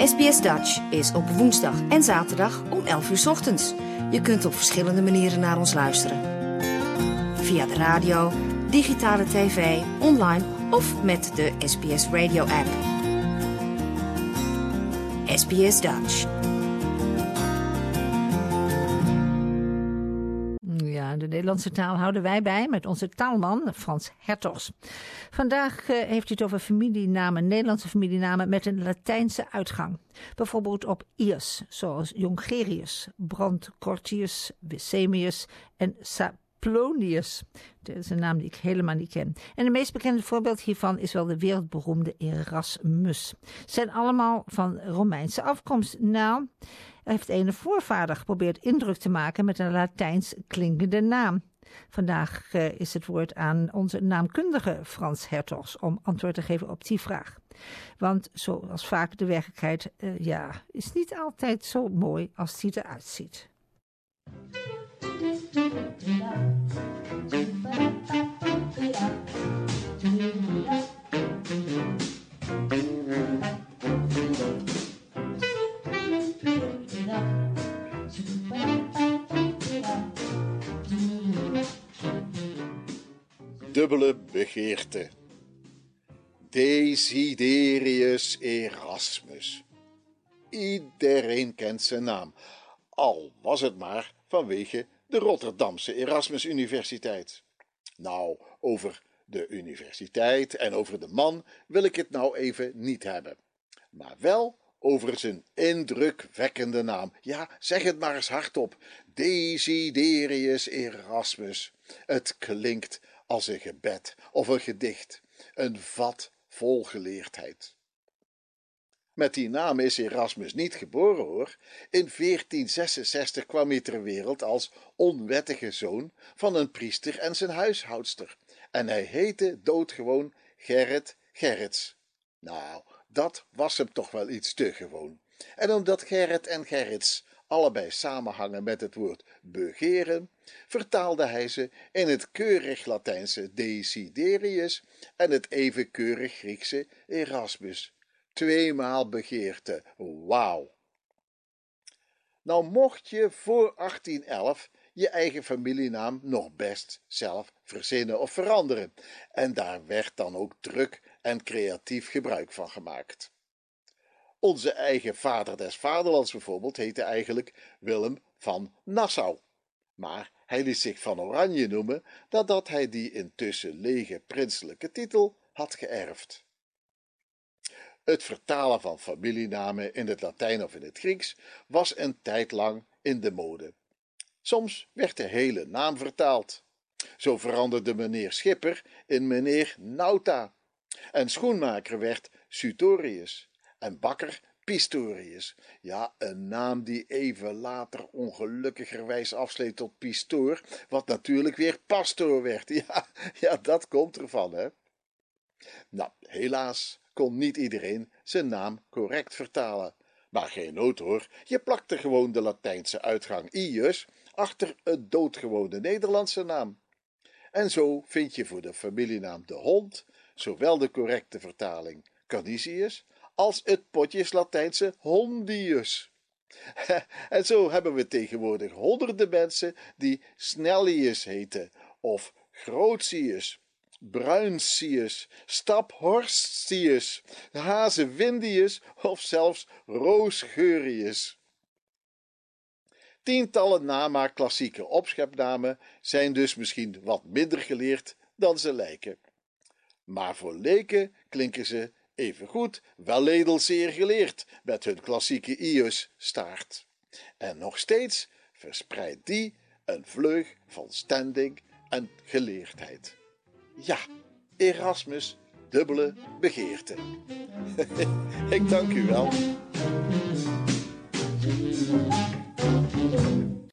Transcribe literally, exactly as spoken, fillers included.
S B S Dutch is op woensdag en zaterdag om elf uur 's ochtends. Je kunt op verschillende manieren naar ons luisteren. Via de radio, digitale tv, online of met de S B S Radio app. S B S Dutch. Ja, de Nederlandse taal houden wij bij met onze taalman Frans Hertogs. Vandaag uh, heeft hij het over familienamen, Nederlandse familienamen met een Latijnse uitgang. Bijvoorbeeld op ius, zoals Jongerius, Brandcortius, Wissemius en Saplonius. Dat is een naam die ik helemaal niet ken. En het meest bekende voorbeeld hiervan is wel de wereldberoemde Erasmus. Ze zijn allemaal van Romeinse afkomst. Nou, er heeft een voorvader geprobeerd indruk te maken met een Latijns klinkende naam. Vandaag uh, is het woord aan onze naamkundige Frans Hertogs om antwoord te geven op die vraag. Want zoals vaak de werkelijkheid uh, ja, is niet altijd zo mooi als die eruit ziet. Dubbele begeerte. Desiderius Erasmus. Iedereen kent zijn naam, al was het maar vanwege de Rotterdamse Erasmus Universiteit. Nou, over de universiteit en over de man wil ik het nou even niet hebben, maar wel over zijn indrukwekkende naam. Ja, zeg het maar eens hardop. Desiderius Erasmus. Het klinkt als een gebed of een gedicht, een vat vol geleerdheid. Met die naam is Erasmus niet geboren, hoor. In veertien zesenzestig kwam hij ter wereld als onwettige zoon van een priester en zijn huishoudster. En hij heette doodgewoon Gerrit Gerrits. Nou, dat was hem toch wel iets te gewoon. En omdat Gerrit en Gerrits allebei samenhangen met het woord begeren, vertaalde hij ze in het keurig Latijnse Desiderius en het even keurig Griekse Erasmus. Tweemaal begeerte, wauw. Nou mocht je voor achttien elf je eigen familienaam nog best zelf verzinnen of veranderen, en daar werd dan ook druk en creatief gebruik van gemaakt. Onze eigen vader des vaderlands bijvoorbeeld heette eigenlijk Willem van Nassau, maar hij liet zich van Oranje noemen nadat hij die intussen lege prinselijke titel had geërfd. Het vertalen van familienamen in het Latijn of in het Grieks was een tijd lang in de mode. Soms werd de hele naam vertaald. Zo veranderde meneer Schipper in meneer Nauta, en schoenmaker werd Sutorius en bakker Pistorius. Ja, een naam die even later ongelukkigerwijs afsleet tot Pistoor, wat natuurlijk weer Pastoor werd. Ja, ja, dat komt ervan, hè. Nou, helaas kon niet iedereen zijn naam correct vertalen. Maar geen nood hoor, je plakte gewoon de Latijnse uitgang ius achter het doodgewone Nederlandse naam. En zo vind je voor de familienaam de hond zowel de correcte vertaling Canisius als het potjes Latijnse Hondius. En zo hebben we tegenwoordig honderden mensen die Snellius heten, of Grotius, Bruinsius, Staphorstius, Hazewindius of zelfs Roosgeurius. Tientallen na maar klassieke opschepnamen zijn dus misschien wat minder geleerd dan ze lijken. Maar voor leken klinken ze evengoed welledel zeer geleerd met hun klassieke ius-staart. En nog steeds verspreidt die een vleug van standing en geleerdheid. Ja, Erasmus, dubbele begeerte. Ik dank u wel.